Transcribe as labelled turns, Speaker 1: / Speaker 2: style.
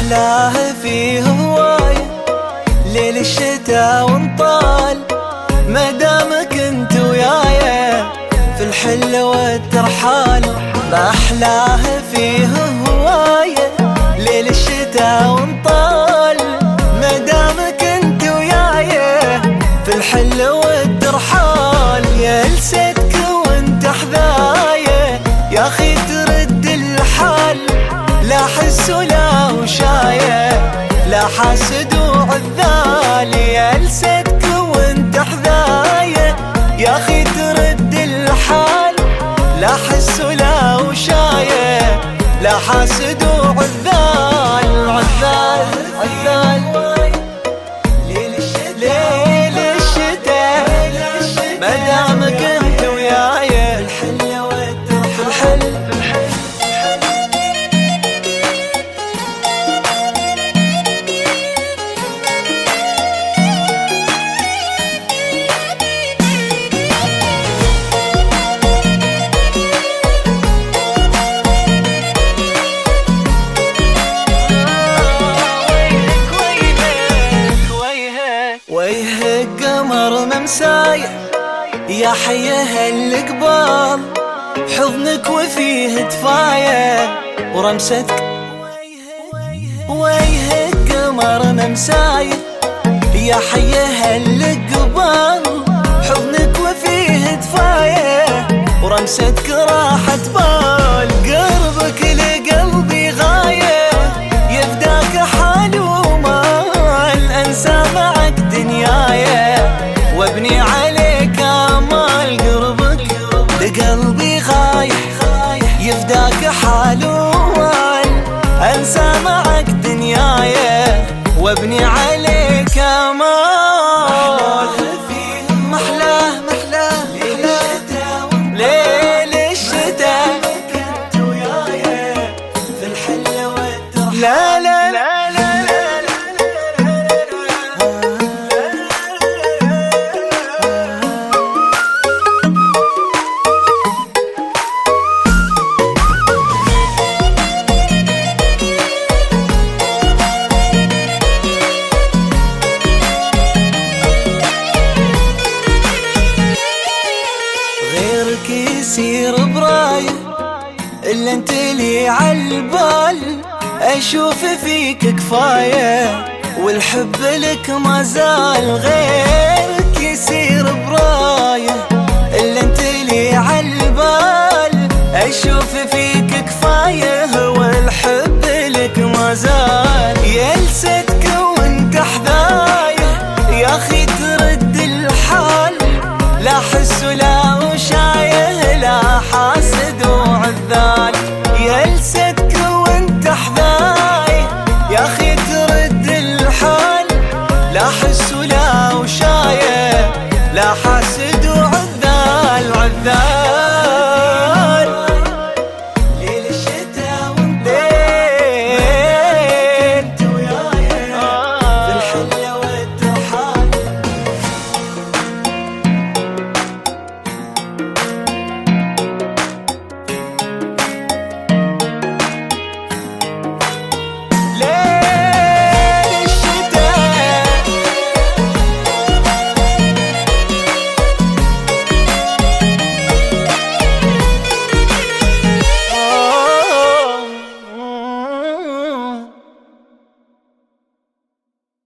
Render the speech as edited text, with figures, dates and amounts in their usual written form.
Speaker 1: أحلاه فيه هواية ليل الشتاء ونطال، ما دامك انت ويايا في الحل والترحال. ما أحلاه فيه هواية ليل الشتاء ونطال، ما دامك انت ويايا في الحل والترحال. يا لسيتك وانت حذايا يا اخي ترد الحال، لا حس ولا وشاية لا حاسد وعذال. يا لسيتك وانت حذايا يا اخي ترد الحال، لا حس ولا وشاية لا حاسد وعذال. عذال عذال ليل الشتاء ما دامك انت ويايا الحل والترحال. ويهك قمر ممساية يا حيه القبال، حضنك وفيه دفاية ورمستك. ويهك قمر ممساية يا حيه القبال، حضنك وفيه دفاية ورمستك راحة بال. قربك لقلبي غاية يفداك حال ومال، انسى معك دنيايا وابني عليك امال. قربك لقلبي غاية يفداك حال ومال، انسى معك دنيايا وابني عليك امال. محلاه محلاه ليل الشتاء كنت ويايا في الحل والترحال. لا لا لا غيرك يصير براية إلا انت لي عالبال، أشوف فيك كفاية والحب لك ما زال. غيرك يصير براية إلا انت لي عالبال، أشوف فيك كفاية والحب لك ما زال. يا لسيتك وانت حذايا يا أخي ترد الحال، لا حس ولا